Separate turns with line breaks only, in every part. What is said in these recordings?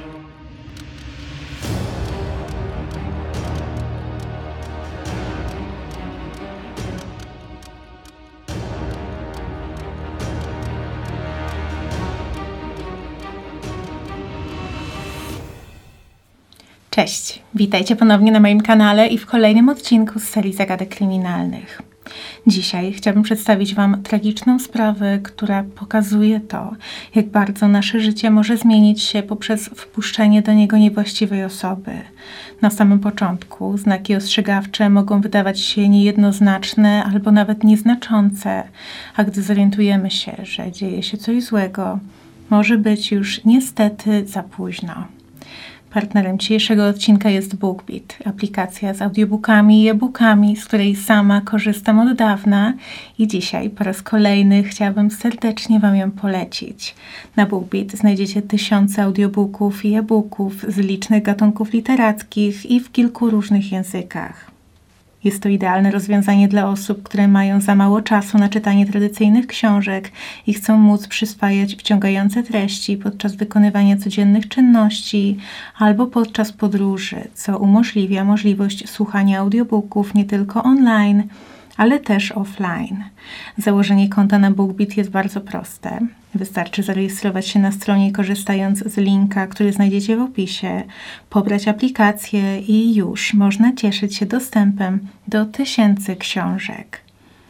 Cześć, witajcie ponownie na moim kanale i w kolejnym odcinku z serii Zagadek Kryminalnych. Dzisiaj chciałabym przedstawić Wam tragiczną sprawę, która pokazuje to, jak bardzo nasze życie może zmienić się poprzez wpuszczenie do niego niewłaściwej osoby. Na samym początku znaki ostrzegawcze mogą wydawać się niejednoznaczne albo nawet nieznaczące, a gdy zorientujemy się, że dzieje się coś złego, może być już niestety za późno. Partnerem dzisiejszego odcinka jest BookBeat, aplikacja z audiobookami i e-bookami, z której sama korzystam od dawna i dzisiaj po raz kolejny chciałabym serdecznie Wam ją polecić. Na BookBeat znajdziecie tysiące audiobooków i e-booków z licznych gatunków literackich i w kilku różnych językach. Jest to idealne rozwiązanie dla osób, które mają za mało czasu na czytanie tradycyjnych książek i chcą móc przyswajać wciągające treści podczas wykonywania codziennych czynności albo podczas podróży, co umożliwia możliwość słuchania audiobooków nie tylko online, ale też offline. Założenie konta na BookBeat jest bardzo proste. Wystarczy zarejestrować się na stronie korzystając z linka, który znajdziecie w opisie, pobrać aplikację i już można cieszyć się dostępem do tysięcy książek.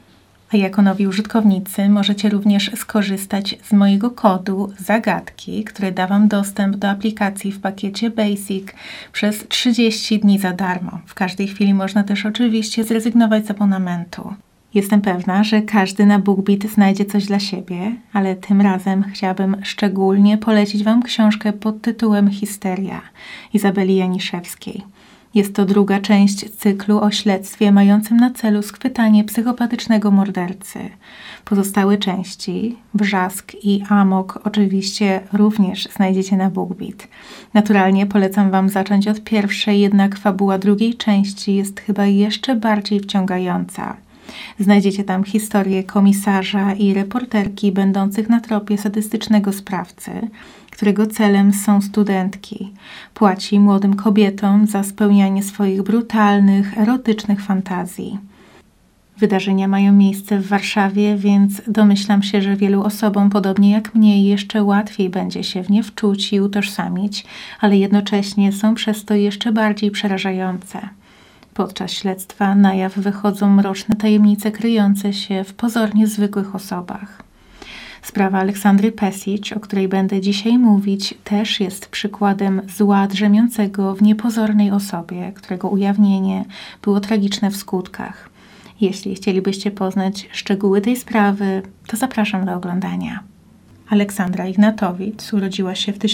A jako nowi użytkownicy możecie również skorzystać z mojego kodu zagadki, który da Wam dostęp do aplikacji w pakiecie Basic przez 30 dni za darmo. W każdej chwili można też oczywiście zrezygnować z abonamentu. Jestem pewna, że każdy na BookBeat znajdzie coś dla siebie, ale tym razem chciałabym szczególnie polecić Wam książkę pod tytułem Histeria Izabeli Janiszewskiej. Jest to druga część cyklu o śledztwie mającym na celu schwytanie psychopatycznego mordercy. Pozostałe części, Wrzask i Amok, oczywiście również znajdziecie na BookBeat. Naturalnie polecam Wam zacząć od pierwszej, jednak fabuła drugiej części jest chyba jeszcze bardziej wciągająca. Znajdziecie tam historię komisarza i reporterki będących na tropie sadystycznego sprawcy, którego celem są studentki. Płaci młodym kobietom za spełnianie swoich brutalnych, erotycznych fantazji. Wydarzenia mają miejsce w Warszawie, więc domyślam się, że wielu osobom, podobnie jak mnie, jeszcze łatwiej będzie się w nie wczuć i utożsamić, ale jednocześnie są przez to jeszcze bardziej przerażające. Podczas śledztwa na jaw wychodzą mroczne tajemnice kryjące się w pozornie zwykłych osobach. Sprawa Aleksandry Pesic, o której będę dzisiaj mówić, też jest przykładem zła drzemiącego w niepozornej osobie, którego ujawnienie było tragiczne w skutkach. Jeśli chcielibyście poznać szczegóły tej sprawy, to zapraszam do oglądania. Aleksandra Ignatowicz urodziła się w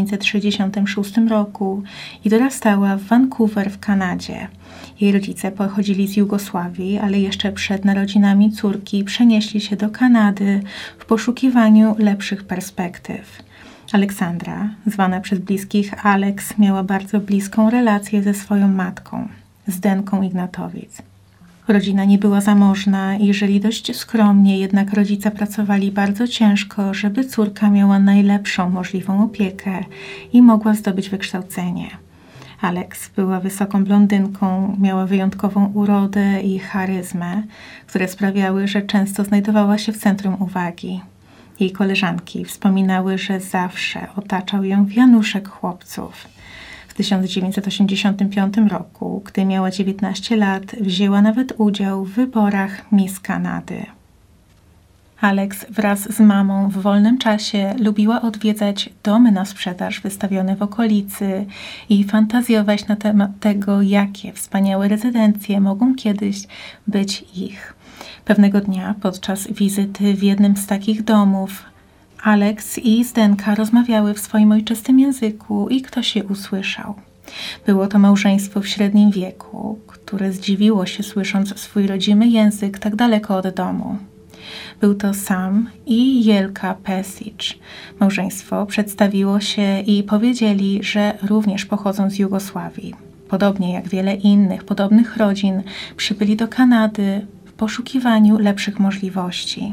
1966 roku i dorastała w Vancouver w Kanadzie. Jej rodzice pochodzili z Jugosławii, ale jeszcze przed narodzinami córki przenieśli się do Kanady w poszukiwaniu lepszych perspektyw. Aleksandra, zwana przez bliskich Alex, miała bardzo bliską relację ze swoją matką, Zdenką Ignatowicz. Rodzina nie była zamożna i żyli dość skromnie, jednak rodzice pracowali bardzo ciężko, żeby córka miała najlepszą możliwą opiekę i mogła zdobyć wykształcenie. Alex była wysoką blondynką, miała wyjątkową urodę i charyzmę, które sprawiały, że często znajdowała się w centrum uwagi. Jej koleżanki wspominały, że zawsze otaczał ją wianuszek chłopców. W 1985 roku, gdy miała 19 lat, wzięła nawet udział w wyborach Miss Kanady. Alex wraz z mamą w wolnym czasie lubiła odwiedzać domy na sprzedaż wystawione w okolicy i fantazjować na temat tego, jakie wspaniałe rezydencje mogą kiedyś być ich. Pewnego dnia podczas wizyty w jednym z takich domów Alex i Zdenka rozmawiały w swoim ojczystym języku i ktoś je usłyszał. Było to małżeństwo w średnim wieku, które zdziwiło się, słysząc swój rodzimy język tak daleko od domu. Był to Sam i Jelka Pesic. Małżeństwo przedstawiło się i powiedzieli, że również pochodzą z Jugosławii. Podobnie jak wiele innych podobnych rodzin, przybyli do Kanady w poszukiwaniu lepszych możliwości.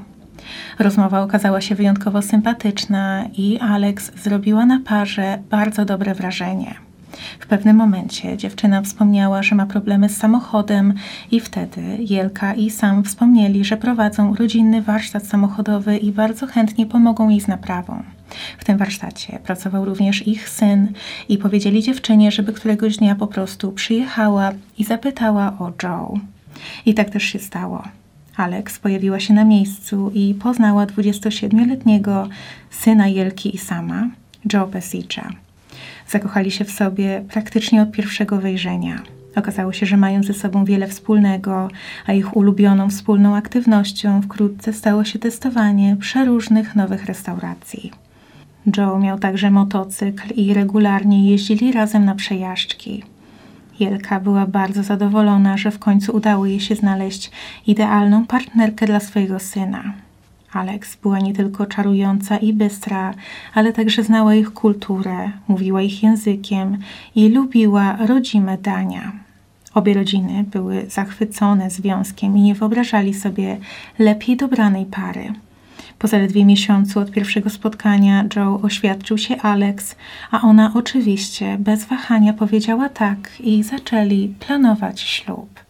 Rozmowa okazała się wyjątkowo sympatyczna i Alex zrobiła na parze bardzo dobre wrażenie. W pewnym momencie dziewczyna wspomniała, że ma problemy z samochodem i wtedy Jelka i Sam wspomnieli, że prowadzą rodzinny warsztat samochodowy i bardzo chętnie pomogą jej z naprawą. W tym warsztacie pracował również ich syn i powiedzieli dziewczynie, żeby któregoś dnia po prostu przyjechała i zapytała o Joe. I tak też się stało. Alex pojawiła się na miejscu i poznała 27-letniego syna Jelki i Sama, Joe Pesicza. Zakochali się w sobie praktycznie od pierwszego wejrzenia. Okazało się, że mają ze sobą wiele wspólnego, a ich ulubioną wspólną aktywnością wkrótce stało się testowanie przeróżnych nowych restauracji. Joe miał także motocykl i regularnie jeździli razem na przejażdżki. Jelka była bardzo zadowolona, że w końcu udało jej się znaleźć idealną partnerkę dla swojego syna. Alex była nie tylko czarująca i bystra, ale także znała ich kulturę, mówiła ich językiem i lubiła rodzime dania. Obie rodziny były zachwycone związkiem i nie wyobrażali sobie lepiej dobranej pary. Po zaledwie miesiącu od pierwszego spotkania Joe oświadczył się Alex, a ona oczywiście bez wahania powiedziała tak i zaczęli planować ślub.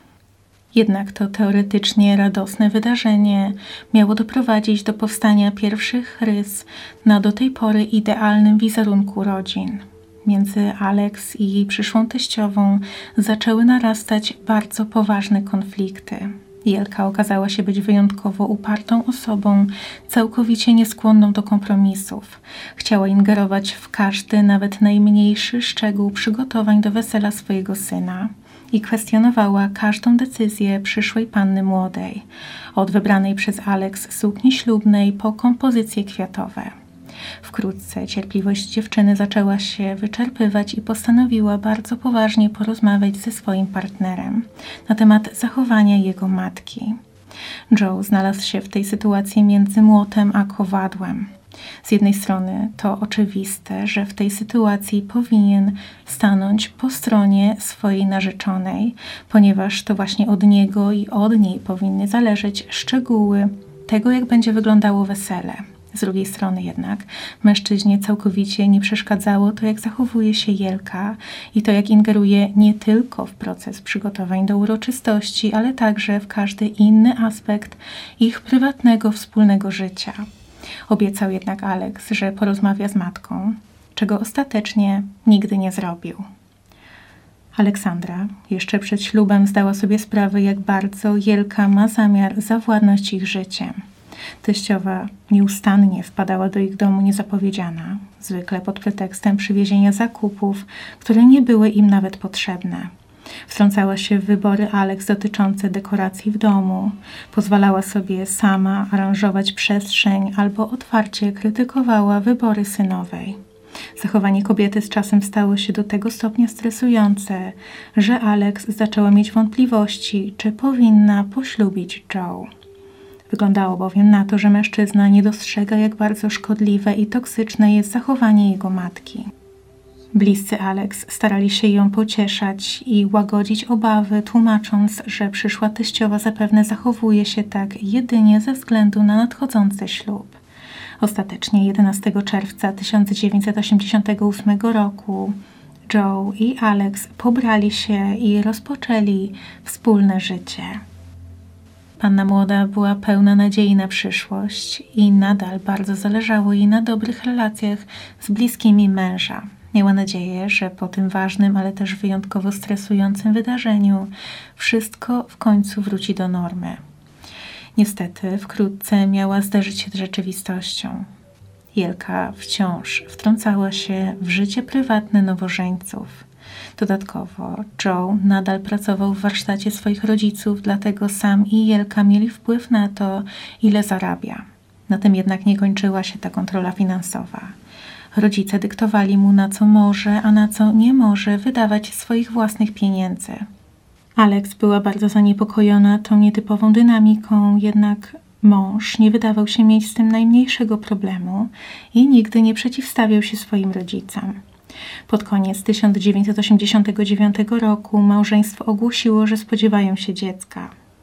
Jednak to teoretycznie radosne wydarzenie miało doprowadzić do powstania pierwszych rys na do tej pory idealnym wizerunku rodzin. Między Alex i jej przyszłą teściową zaczęły narastać bardzo poważne konflikty. Jelka okazała się być wyjątkowo upartą osobą, całkowicie nieskłonną do kompromisów. Chciała ingerować w każdy, nawet najmniejszy szczegół przygotowań do wesela swojego syna i kwestionowała każdą decyzję przyszłej panny młodej, od wybranej przez Alex sukni ślubnej po kompozycje kwiatowe. Wkrótce cierpliwość dziewczyny zaczęła się wyczerpywać i postanowiła bardzo poważnie porozmawiać ze swoim partnerem na temat zachowania jego matki. Joe znalazł się w tej sytuacji między młotem a kowadłem. Z jednej strony to oczywiste, że w tej sytuacji powinien stanąć po stronie swojej narzeczonej, ponieważ to właśnie od niego i od niej powinny zależeć szczegóły tego, jak będzie wyglądało wesele. Z drugiej strony jednak mężczyźnie całkowicie nie przeszkadzało to, jak zachowuje się Jelka i to, jak ingeruje nie tylko w proces przygotowań do uroczystości, ale także w każdy inny aspekt ich prywatnego, wspólnego życia. Obiecał jednak Alex, że porozmawia z matką, czego ostatecznie nigdy nie zrobił. Aleksandra jeszcze przed ślubem zdała sobie sprawę, jak bardzo Jelka ma zamiar zawładnąć ich życiem. Teściowa nieustannie wpadała do ich domu niezapowiedziana, zwykle pod pretekstem przywiezienia zakupów, które nie były im nawet potrzebne. Wtrącała się w wybory Alex dotyczące dekoracji w domu, pozwalała sobie sama aranżować przestrzeń albo otwarcie krytykowała wybory synowej. Zachowanie kobiety z czasem stało się do tego stopnia stresujące, że Alex zaczęła mieć wątpliwości, czy powinna poślubić Joe. Wyglądało bowiem na to, że mężczyzna nie dostrzega, jak bardzo szkodliwe i toksyczne jest zachowanie jego matki. Bliscy Alex starali się ją pocieszać i łagodzić obawy, tłumacząc, że przyszła teściowa zapewne zachowuje się tak jedynie ze względu na nadchodzący ślub. Ostatecznie 11 czerwca 1988 roku Joe i Alex pobrali się i rozpoczęli wspólne życie. Panna młoda była pełna nadziei na przyszłość i nadal bardzo zależało jej na dobrych relacjach z bliskimi męża. Miała nadzieję, że po tym ważnym, ale też wyjątkowo stresującym wydarzeniu wszystko w końcu wróci do normy. Niestety wkrótce miała zderzyć się z rzeczywistością. Jelka wciąż wtrącała się w życie prywatne nowożeńców. Dodatkowo Joe nadal pracował w warsztacie swoich rodziców, dlatego Sam i Jelka mieli wpływ na to, ile zarabia. Na tym jednak nie kończyła się ta kontrola finansowa. Rodzice dyktowali mu, na co może, a na co nie może wydawać swoich własnych pieniędzy. Alex była bardzo zaniepokojona tą nietypową dynamiką, jednak mąż nie wydawał się mieć z tym najmniejszego problemu i nigdy nie przeciwstawiał się swoim rodzicom. Pod koniec 1989 roku małżeństwo ogłosiło, że spodziewają się dziecka.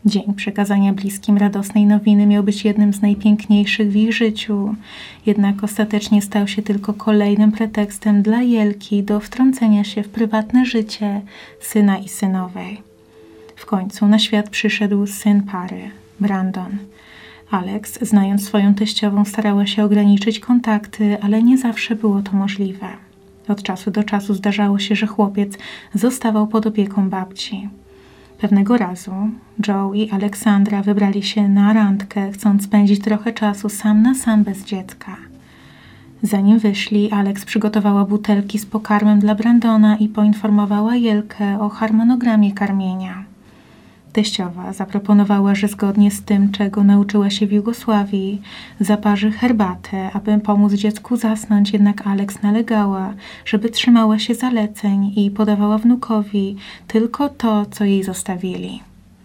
Dzień przekazania bliskim radosnej nowiny miał być jednym z najpiękniejszych w ich życiu, jednak ostatecznie stał się tylko kolejnym pretekstem dla Jelki do wtrącenia się w prywatne życie syna i synowej. W końcu na świat przyszedł syn pary, Brandon. Alex, znając swoją teściową, starała się ograniczyć kontakty, ale nie zawsze było to możliwe. Od czasu do czasu zdarzało się, że chłopiec zostawał pod opieką babci. Pewnego razu Joe i Aleksandra wybrali się na randkę, chcąc spędzić trochę czasu sam na sam bez dziecka. Zanim wyszli, Alex przygotowała butelki z pokarmem dla Brandona i poinformowała Jelkę o harmonogramie karmienia. Teściowa zaproponowała, że zgodnie z tym, czego nauczyła się w Jugosławii, zaparzy herbatę, aby pomóc dziecku zasnąć, jednak Alex nalegała, żeby trzymała się zaleceń i podawała wnukowi tylko to, co jej zostawili.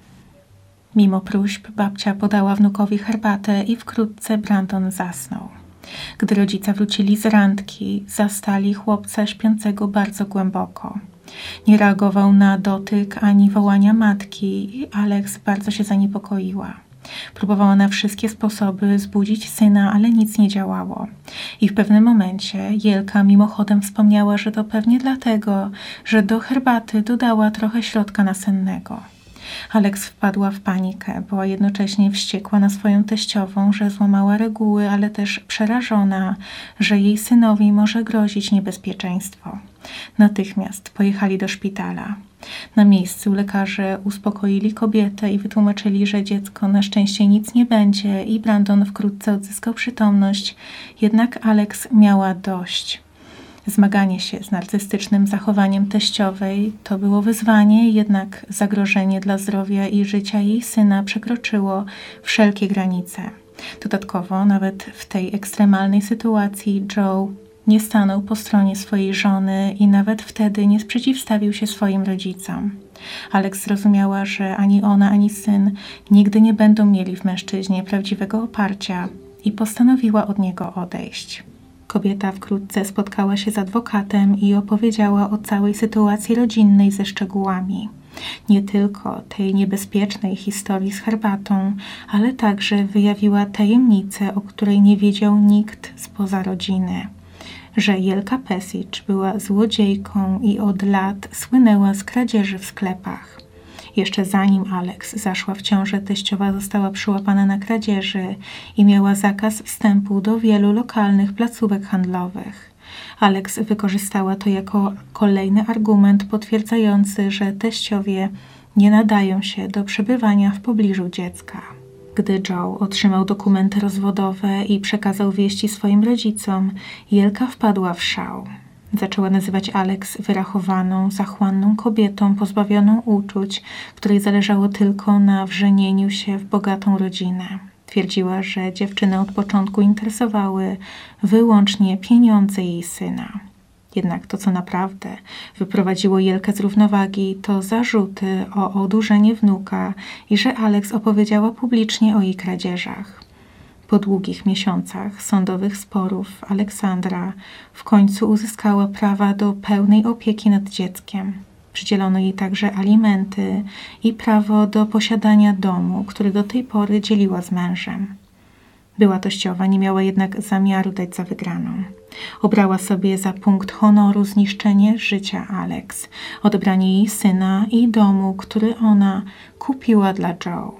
Mimo próśb babcia podała wnukowi herbatę i wkrótce Brandon zasnął. Gdy rodzice wrócili z randki, zastali chłopca śpiącego bardzo głęboko. Nie reagował na dotyk ani wołania matki i Alex bardzo się zaniepokoiła. Próbowała na wszystkie sposoby zbudzić syna, ale nic nie działało. I w pewnym momencie Jelka mimochodem wspomniała, że to pewnie dlatego, że do herbaty dodała trochę środka nasennego. Alex wpadła w panikę, była jednocześnie wściekła na swoją teściową, że złamała reguły, ale też przerażona, że jej synowi może grozić niebezpieczeństwo. Natychmiast pojechali do szpitala. Na miejscu lekarze uspokoili kobietę i wytłumaczyli, że dziecko na szczęście nic nie będzie i Brandon wkrótce odzyskał przytomność, jednak Alex miała dość. Zmaganie się z narcystycznym zachowaniem teściowej to było wyzwanie, jednak zagrożenie dla zdrowia i życia jej syna przekroczyło wszelkie granice. Dodatkowo, nawet w tej ekstremalnej sytuacji Joe nie stanął po stronie swojej żony i nawet wtedy nie sprzeciwstawił się swoim rodzicom. Alex zrozumiała, że ani ona, ani syn nigdy nie będą mieli w mężczyźnie prawdziwego oparcia i postanowiła od niego odejść. Kobieta wkrótce spotkała się z adwokatem i opowiedziała o całej sytuacji rodzinnej ze szczegółami. Nie tylko tej niebezpiecznej historii z herbatą, ale także wyjawiła tajemnicę, o której nie wiedział nikt spoza rodziny. Że Jelka Pesicz była złodziejką i od lat słynęła z kradzieży w sklepach. Jeszcze zanim Alex zaszła w ciążę, teściowa została przyłapana na kradzieży i miała zakaz wstępu do wielu lokalnych placówek handlowych. Alex wykorzystała to jako kolejny argument potwierdzający, że teściowie nie nadają się do przebywania w pobliżu dziecka. Gdy Joe otrzymał dokumenty rozwodowe i przekazał wieści swoim rodzicom, Jelka wpadła w szał. Zaczęła nazywać Alex wyrachowaną, zachłanną kobietą pozbawioną uczuć, której zależało tylko na wrzenieniu się w bogatą rodzinę. Twierdziła, że dziewczynę od początku interesowały wyłącznie pieniądze jej syna. Jednak to, co naprawdę wyprowadziło Jelkę z równowagi, to zarzuty o odurzenie wnuka i że Alex opowiedziała publicznie o jej kradzieżach. Po długich miesiącach sądowych sporów Aleksandra w końcu uzyskała prawa do pełnej opieki nad dzieckiem. Przydzielono jej także alimenty i prawo do posiadania domu, który do tej pory dzieliła z mężem. Była teściowa, nie miała jednak zamiaru dać za wygraną. Obrała sobie za punkt honoru zniszczenie życia Alex, odebranie jej syna i domu, który ona kupiła dla Joe.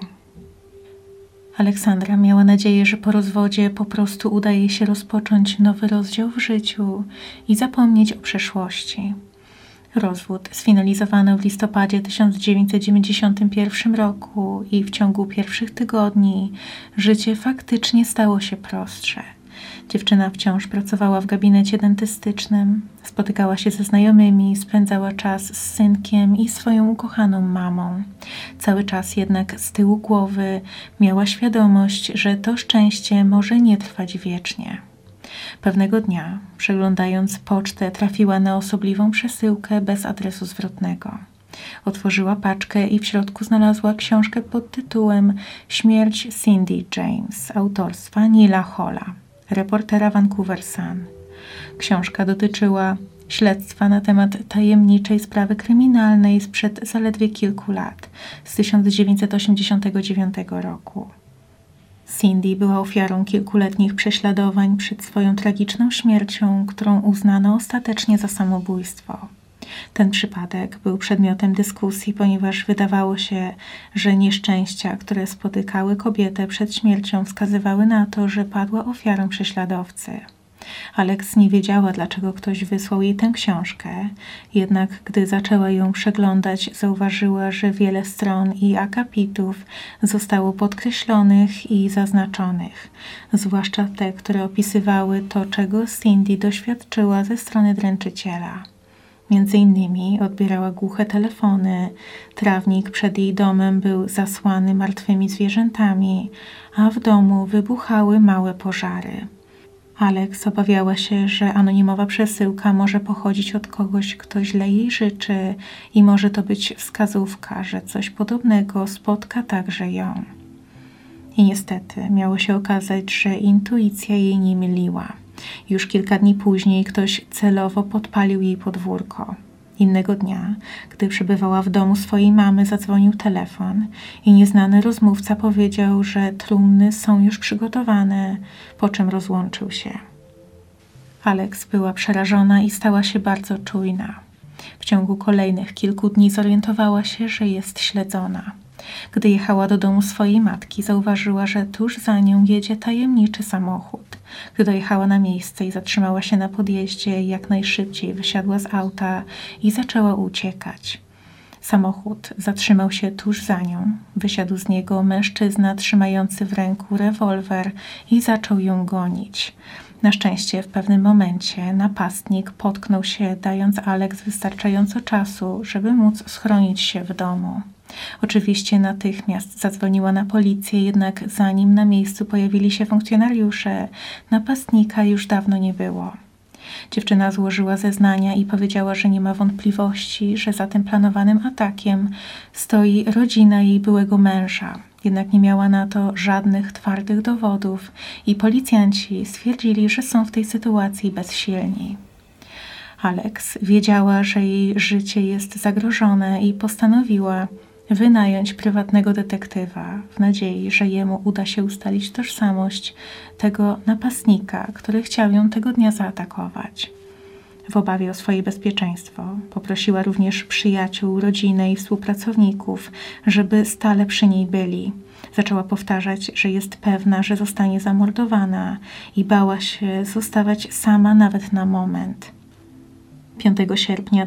Aleksandra miała nadzieję, że po rozwodzie po prostu uda jej się rozpocząć nowy rozdział w życiu i zapomnieć o przeszłości. Rozwód sfinalizowano w listopadzie 1991 roku i w ciągu pierwszych tygodni życie faktycznie stało się prostsze. Dziewczyna wciąż pracowała w gabinecie dentystycznym, spotykała się ze znajomymi, spędzała czas z synkiem i swoją ukochaną mamą. Cały czas jednak z tyłu głowy miała świadomość, że to szczęście może nie trwać wiecznie. Pewnego dnia, przeglądając pocztę, trafiła na osobliwą przesyłkę bez adresu zwrotnego. Otworzyła paczkę i w środku znalazła książkę pod tytułem Śmierć Cindy James autorstwa Nila Holla, reportera Vancouver Sun. Książka dotyczyła śledztwa na temat tajemniczej sprawy kryminalnej sprzed zaledwie kilku lat, z 1989 roku. Cindy była ofiarą kilkuletnich prześladowań przed swoją tragiczną śmiercią, którą uznano ostatecznie za samobójstwo. Ten przypadek był przedmiotem dyskusji, ponieważ wydawało się, że nieszczęścia, które spotykały kobietę przed śmiercią, wskazywały na to, że padła ofiarą prześladowcy. Alex nie wiedziała, dlaczego ktoś wysłał jej tę książkę, jednak gdy zaczęła ją przeglądać, zauważyła, że wiele stron i akapitów zostało podkreślonych i zaznaczonych, zwłaszcza te, które opisywały to, czego Cindy doświadczyła ze strony dręczyciela. Między innymi odbierała głuche telefony, trawnik przed jej domem był zasłany martwymi zwierzętami, a w domu wybuchały małe pożary. Alex obawiała się, że anonimowa przesyłka może pochodzić od kogoś, kto źle jej życzy i może to być wskazówka, że coś podobnego spotka także ją. I niestety miało się okazać, że intuicja jej nie myliła. Już kilka dni później ktoś celowo podpalił jej podwórko. Innego dnia, gdy przebywała w domu swojej mamy, zadzwonił telefon i nieznany rozmówca powiedział, że trumny są już przygotowane, po czym rozłączył się. Alex była przerażona i stała się bardzo czujna. W ciągu kolejnych kilku dni zorientowała się, że jest śledzona. Gdy jechała do domu swojej matki, zauważyła, że tuż za nią jedzie tajemniczy samochód. Gdy dojechała na miejsce i zatrzymała się na podjeździe, jak najszybciej wysiadła z auta i zaczęła uciekać. Samochód zatrzymał się tuż za nią. Wysiadł z niego mężczyzna trzymający w ręku rewolwer i zaczął ją gonić. Na szczęście w pewnym momencie napastnik potknął się, dając Alex wystarczająco czasu, żeby móc schronić się w domu. Oczywiście natychmiast zadzwoniła na policję, jednak zanim na miejscu pojawili się funkcjonariusze, napastnika już dawno nie było. Dziewczyna złożyła zeznania i powiedziała, że nie ma wątpliwości, że za tym planowanym atakiem stoi rodzina jej byłego męża. Jednak nie miała na to żadnych twardych dowodów i policjanci stwierdzili, że są w tej sytuacji bezsilni. Alex wiedziała, że jej życie jest zagrożone i postanowiła wynająć prywatnego detektywa w nadziei, że jemu uda się ustalić tożsamość tego napastnika, który chciał ją tego dnia zaatakować. W obawie o swoje bezpieczeństwo poprosiła również przyjaciół, rodzinę i współpracowników, żeby stale przy niej byli. Zaczęła powtarzać, że jest pewna, że zostanie zamordowana i bała się zostawać sama nawet na moment. 5 sierpnia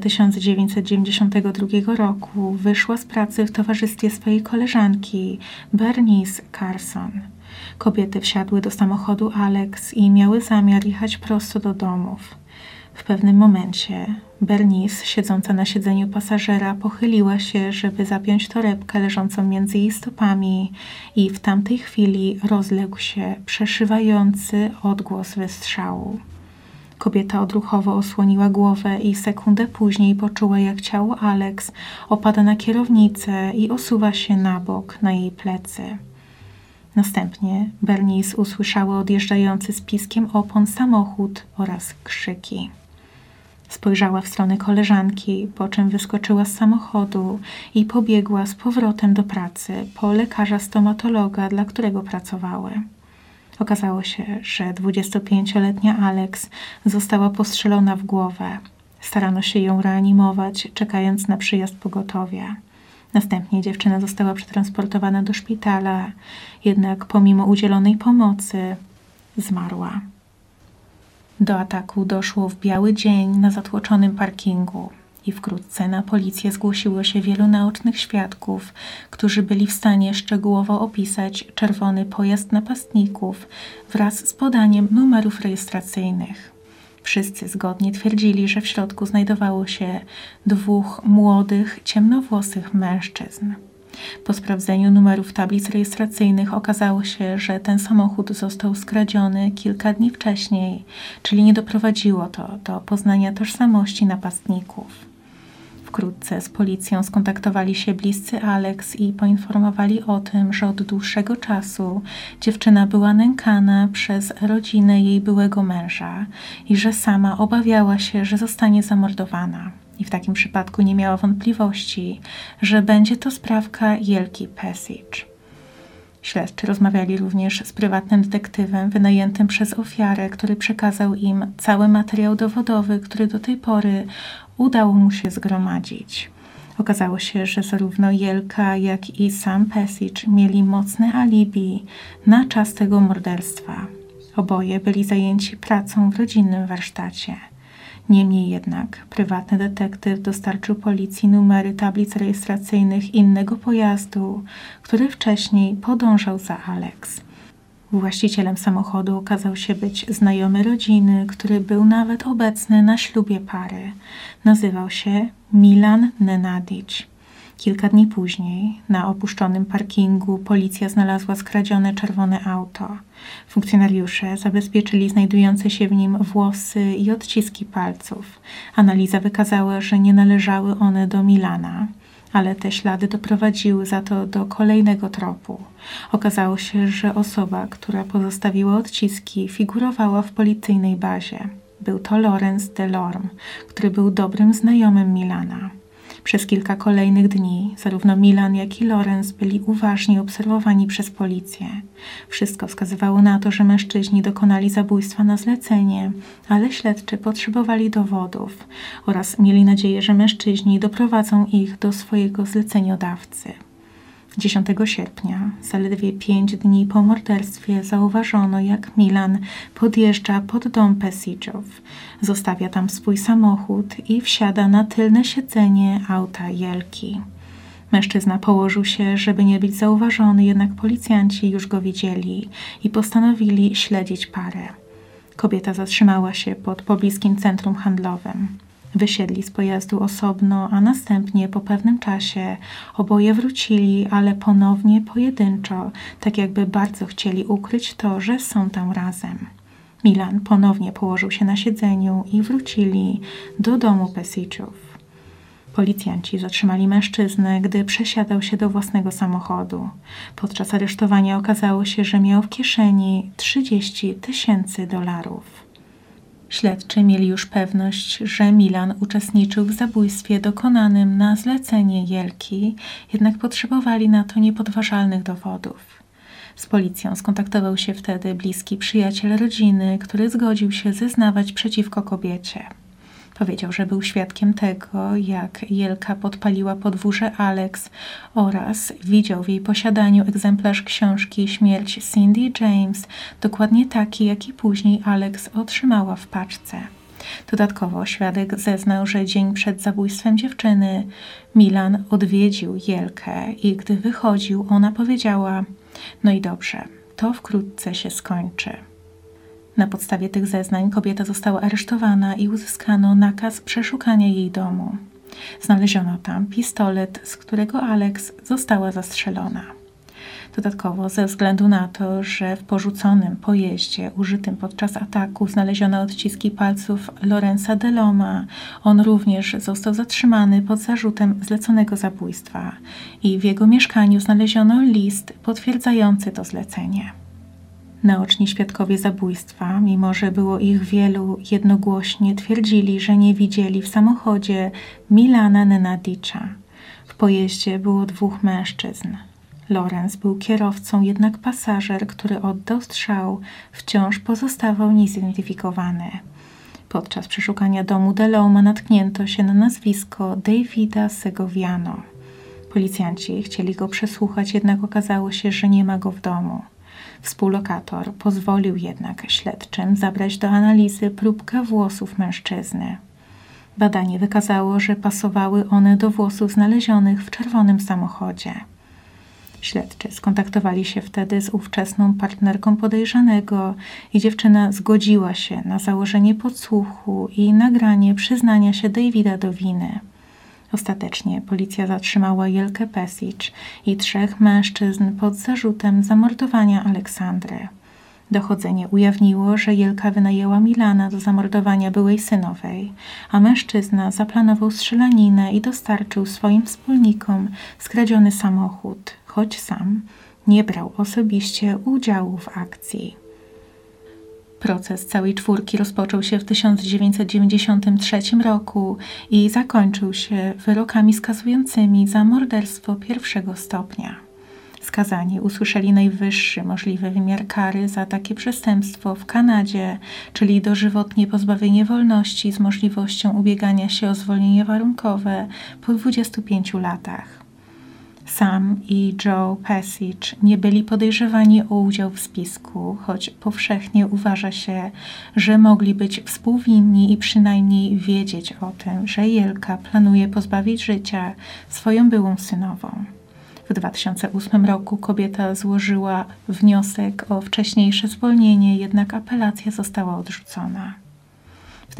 1992 roku wyszła z pracy w towarzystwie swojej koleżanki Bernice Carson. Kobiety wsiadły do samochodu Alex i miały zamiar jechać prosto do domów. W pewnym momencie Bernice, siedząca na siedzeniu pasażera, pochyliła się, żeby zapiąć torebkę leżącą między jej stopami i w tamtej chwili rozległ się przeszywający odgłos wystrzału. Kobieta odruchowo osłoniła głowę i sekundę później poczuła, jak ciało Alex opada na kierownicę i osuwa się na bok, na jej plecy. Następnie Bernice usłyszała odjeżdżający z piskiem opon samochód oraz krzyki. Spojrzała w stronę koleżanki, po czym wyskoczyła z samochodu i pobiegła z powrotem do pracy po lekarza stomatologa, dla którego pracowały. Okazało się, że 25-letnia Alex została postrzelona w głowę. Starano się ją reanimować, czekając na przyjazd pogotowia. Następnie dziewczyna została przetransportowana do szpitala, jednak pomimo udzielonej pomocy zmarła. Do ataku doszło w biały dzień na zatłoczonym parkingu i wkrótce na policję zgłosiło się wielu naocznych świadków, którzy byli w stanie szczegółowo opisać czerwony pojazd napastników wraz z podaniem numerów rejestracyjnych. Wszyscy zgodnie twierdzili, że w środku znajdowało się 2 młodych, ciemnowłosych mężczyzn. Po sprawdzeniu numerów tablic rejestracyjnych okazało się, że ten samochód został skradziony kilka dni wcześniej, czyli nie doprowadziło to do poznania tożsamości napastników. Wkrótce z policją skontaktowali się bliscy Alex i poinformowali o tym, że od dłuższego czasu dziewczyna była nękana przez rodzinę jej byłego męża i że sama obawiała się, że zostanie zamordowana. I w takim przypadku nie miała wątpliwości, że będzie to sprawka Jelki Pesich. Śledczy rozmawiali również z prywatnym detektywem wynajętym przez ofiarę, który przekazał im cały materiał dowodowy, który do tej pory udało mu się zgromadzić. Okazało się, że zarówno Jelka, jak i sam Pesich mieli mocne alibi na czas tego morderstwa. Oboje byli zajęci pracą w rodzinnym warsztacie. Niemniej jednak prywatny detektyw dostarczył policji numery tablic rejestracyjnych innego pojazdu, który wcześniej podążał za Alex. Właścicielem samochodu okazał się być znajomy rodziny, który był nawet obecny na ślubie pary. Nazywał się Milan Nenadic. Kilka dni później na opuszczonym parkingu policja znalazła skradzione czerwone auto. Funkcjonariusze zabezpieczyli znajdujące się w nim włosy i odciski palców. Analiza wykazała, że nie należały one do Milana, ale te ślady doprowadziły za to do kolejnego tropu. Okazało się, że osoba, która pozostawiła odciski, figurowała w policyjnej bazie. Był to Lorenz Delorme, który był dobrym znajomym Milana. Przez kilka kolejnych dni zarówno Milan, jak i Lorenz byli uważnie obserwowani przez policję. Wszystko wskazywało na to, że mężczyźni dokonali zabójstwa na zlecenie, ale śledczy potrzebowali dowodów oraz mieli nadzieję, że mężczyźni doprowadzą ich do swojego zleceniodawcy. 10 sierpnia, zaledwie 5 dni po morderstwie, zauważono, jak Milan podjeżdża pod dom Pesichów. Zostawia tam swój samochód i wsiada na tylne siedzenie auta Jelki. Mężczyzna położył się, żeby nie być zauważony, jednak policjanci już go widzieli i postanowili śledzić parę. Kobieta zatrzymała się pod pobliskim centrum handlowym. Wysiedli z pojazdu osobno, a następnie po pewnym czasie oboje wrócili, ale ponownie pojedynczo, tak jakby bardzo chcieli ukryć to, że są tam razem. Milan ponownie położył się na siedzeniu i wrócili do domu Pesichów. Policjanci zatrzymali mężczyznę, gdy przesiadał się do własnego samochodu. Podczas aresztowania okazało się, że miał w kieszeni $30,000. Śledczy mieli już pewność, że Milan uczestniczył w zabójstwie dokonanym na zlecenie Jelki, jednak potrzebowali na to niepodważalnych dowodów. Z policją skontaktował się wtedy bliski przyjaciel rodziny, który zgodził się zeznawać przeciwko kobiecie. Powiedział, że był świadkiem tego, jak Jelka podpaliła podwórze Alex oraz widział w jej posiadaniu egzemplarz książki Śmierć Cindy James, dokładnie taki, jaki później Alex otrzymała w paczce. Dodatkowo świadek zeznał, że dzień przed zabójstwem dziewczyny Milan odwiedził Jelkę i gdy wychodził, ona powiedziała: „No i dobrze, to wkrótce się skończy”. Na podstawie tych zeznań kobieta została aresztowana i uzyskano nakaz przeszukania jej domu. Znaleziono tam pistolet, z którego Alex została zastrzelona. Dodatkowo, ze względu na to, że w porzuconym pojeździe użytym podczas ataku znaleziono odciski palców Lorenza Delorme'a, on również został zatrzymany pod zarzutem zleconego zabójstwa i w jego mieszkaniu znaleziono list potwierdzający to zlecenie. Naoczni świadkowie zabójstwa, mimo że było ich wielu, jednogłośnie twierdzili, że nie widzieli w samochodzie Milana Nenadicia. W pojeździe było 2 mężczyzn. Lorenz był kierowcą, jednak pasażer, który oddał strzał, wciąż pozostawał niezidentyfikowany. Podczas przeszukania domu Delorme'a natknięto się na nazwisko Davida Segoviano. Policjanci chcieli go przesłuchać, jednak okazało się, że nie ma go w domu. Współlokator pozwolił jednak śledczym zabrać do analizy próbkę włosów mężczyzny. Badanie wykazało, że pasowały one do włosów znalezionych w czerwonym samochodzie. Śledczy skontaktowali się wtedy z ówczesną partnerką podejrzanego i dziewczyna zgodziła się na założenie podsłuchu i nagranie przyznania się Davida do winy. Ostatecznie policja zatrzymała Jelkę Pesich i 3 mężczyzn pod zarzutem zamordowania Aleksandry. Dochodzenie ujawniło, że Jelka wynajęła Milana do zamordowania byłej synowej, a mężczyzna zaplanował strzelaninę i dostarczył swoim wspólnikom skradziony samochód, choć sam nie brał osobiście udziału w akcji. Proces całej czwórki rozpoczął się w 1993 roku i zakończył się wyrokami skazującymi za morderstwo pierwszego stopnia. Skazani usłyszeli najwyższy możliwy wymiar kary za takie przestępstwo w Kanadzie, czyli dożywotnie pozbawienie wolności z możliwością ubiegania się o zwolnienie warunkowe po 25 latach. Sam i Joe Passage nie byli podejrzewani o udział w spisku, choć powszechnie uważa się, że mogli być współwinni i przynajmniej wiedzieć o tym, że Jelka planuje pozbawić życia swoją byłą synową. W 2008 roku kobieta złożyła wniosek o wcześniejsze zwolnienie, jednak apelacja została odrzucona. W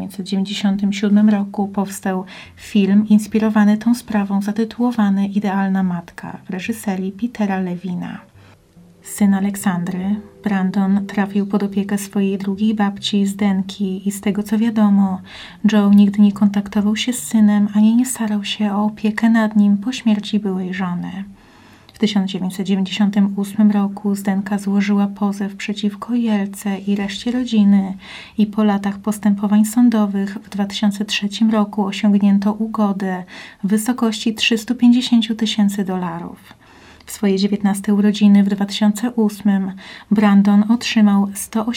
1997 roku powstał film inspirowany tą sprawą zatytułowany Idealna matka w reżyserii Petera Levina. Syn Aleksandry, Brandon, trafił pod opiekę swojej drugiej babci Zdenki i z tego co wiadomo, Joe nigdy nie kontaktował się z synem ani nie starał się o opiekę nad nim po śmierci byłej żony. W 1998 roku Zdenka złożyła pozew przeciwko Jelce i reszcie rodziny i po latach postępowań sądowych w 2003 roku osiągnięto ugodę w wysokości $350,000. W swoje 19 urodziny w 2008 Brandon otrzymał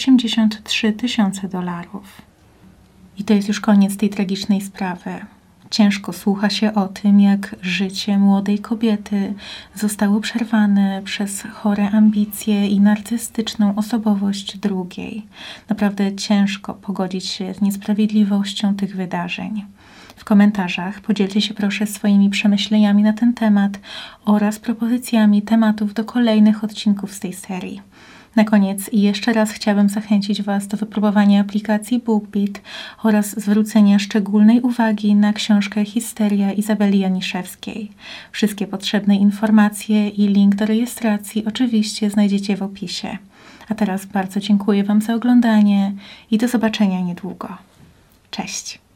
$183,000. I to jest już koniec tej tragicznej sprawy. Ciężko słucha się o tym, jak życie młodej kobiety zostało przerwane przez chore ambicje i narcystyczną osobowość drugiej. Naprawdę ciężko pogodzić się z niesprawiedliwością tych wydarzeń. W komentarzach podzielcie się proszę swoimi przemyśleniami na ten temat oraz propozycjami tematów do kolejnych odcinków z tej serii. Na koniec jeszcze raz chciałabym zachęcić Was do wypróbowania aplikacji BookBeat oraz zwrócenia szczególnej uwagi na książkę Histeria Izabeli Janiszewskiej. Wszystkie potrzebne informacje i link do rejestracji oczywiście znajdziecie w opisie. A teraz bardzo dziękuję Wam za oglądanie i do zobaczenia niedługo. Cześć!